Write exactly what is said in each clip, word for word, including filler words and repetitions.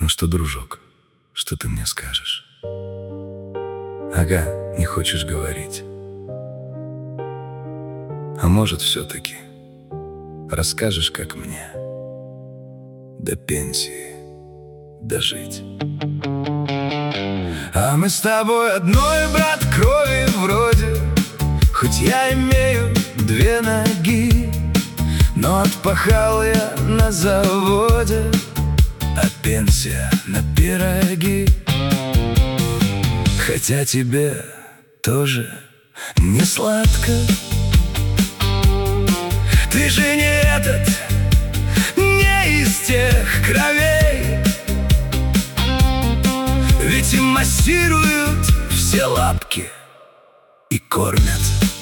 Ну что, дружок, что ты мне скажешь? Ага, не хочешь говорить. А может, все-таки расскажешь, как мне до пенсии дожить? А мы с тобой одной, брат, крови вроде, хоть я имею две ноги, но отпахал я на заводе, а пенсия на пироги. Хотя тебе тоже не сладко. Ты же не этот, не из тех кровей, ведь им массируют все лапки и кормят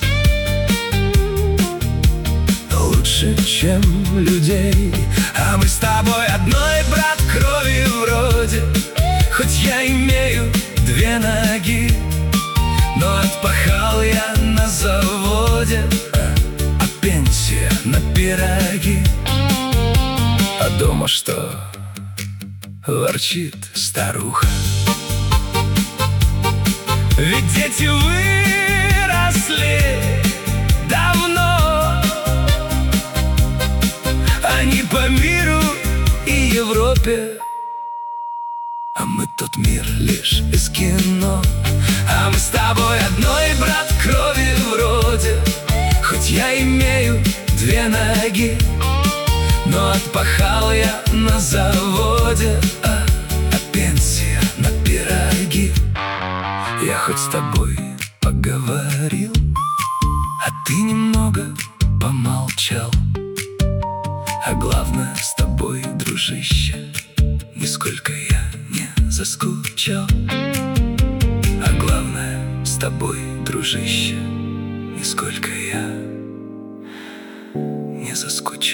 лучше, чем людей. А мы с тобой одной, брат, крови вроде, хоть я имею две ноги, но отпахал я на заводе, а пенсия на пироги. А дома что? Ворчит старуха. Ведь дети выросли давно, они по миру и Европе, а мы тот мир лишь из кино. А мы с тобой одной, брат, крови вроде, хоть я имею две ноги, но отпахал я на заводе, а, а пенсия на пироги. Я хоть с тобой поговорил, а ты немного помолчал. А главное, с тобой, дружище, нисколько я не заскучал. А главное, с тобой, дружище, нисколько я не заскучал.